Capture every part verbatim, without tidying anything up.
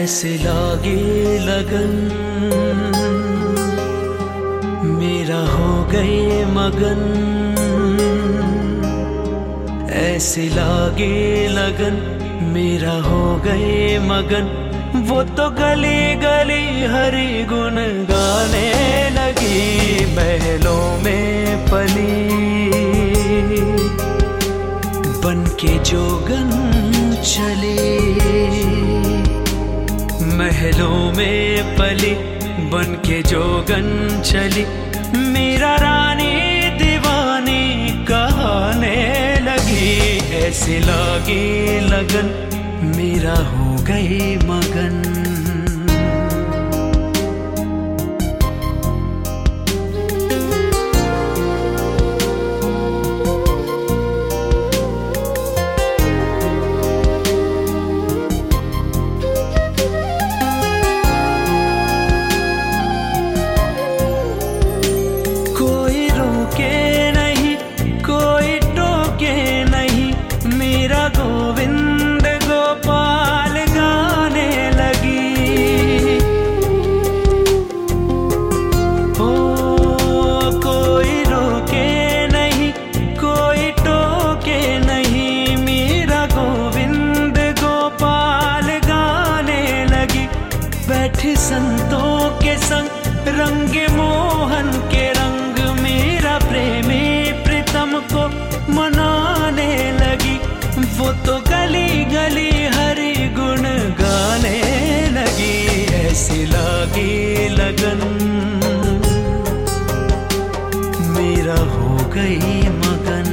ऐसे लागे लगन मेरा हो गए मगन, ऐसे लागे लगन मेरा हो गए मगन। वो तो गली गली हरि गुण गाने लगी, महलों में पली बन के जोगन चली, महलों में पली बन के जोगन चली। मेरा रानी दीवानी कहने लगी, ऐसे लागी लगन मेरा हो गई मगन। कोई रोके नहीं, कोई टोके नहीं, मेरा गोविंद गोपाल गाने लगी। ओ कोई रोके नहीं, कोई टोके नहीं, मेरा गोविंद गोपाल गाने लगी। बैठी संतों के संग रंगे मोहन के रंग, मेरा प्रेमी प्रीतम को मनाने लगी। वो तो गली गली हरि गुण गाने लगी, ऐसी लागी लगन मेरा हो गई मगन।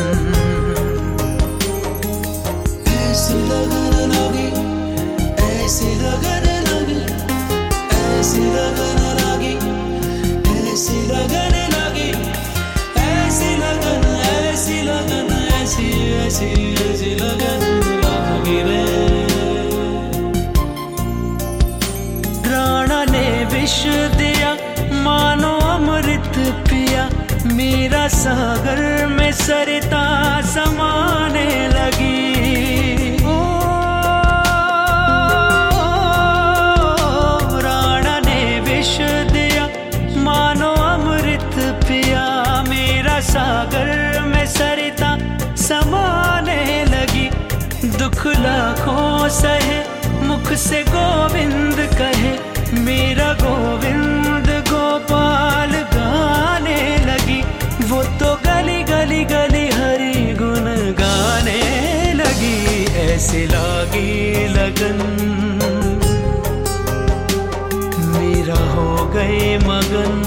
ऐसी लगन लगी, ऐसी लगन लगी, ऐसी लगन लगी, ऐसी लगन लगी, ऐसी लगन, ऐसी लगन, ऐसी ऐसी ऐसी लगन लगी रे। प्राण ने विष दिया मानो अमृत पिया, मेरा सागर में सरिता समाने लगी। ओ प्राण ने विष दिया मानो अमृत पिया, मेरा सागर में सरिता समाने लगी। दुख लाखों सहे मुख से गोविंद कहे, मेरा गोविंद गोपाल गाने लगी। वो तो गली गली गली हरि गुण गाने लगी, ऐसे लागी लगन मेरा हो गए मगन।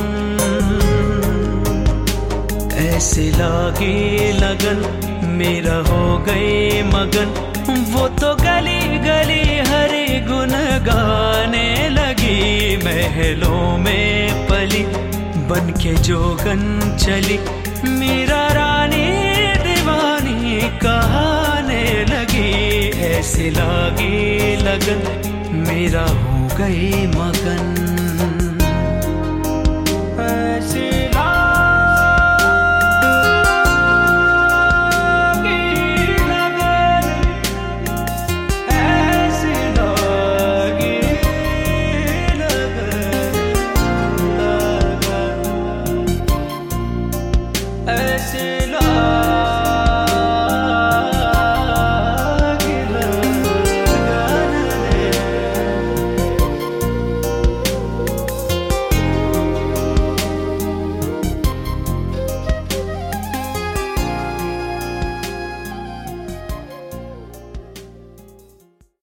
ऐसे लागी लगन मेरा हो गए मगन। वो तो गली गली हरि गुण गाने लगी, महलों में पली बन के जोगन चली। मेरा रानी दीवानी कहने लगी, ऐसे लागी लगन मेरा हो गई मगन।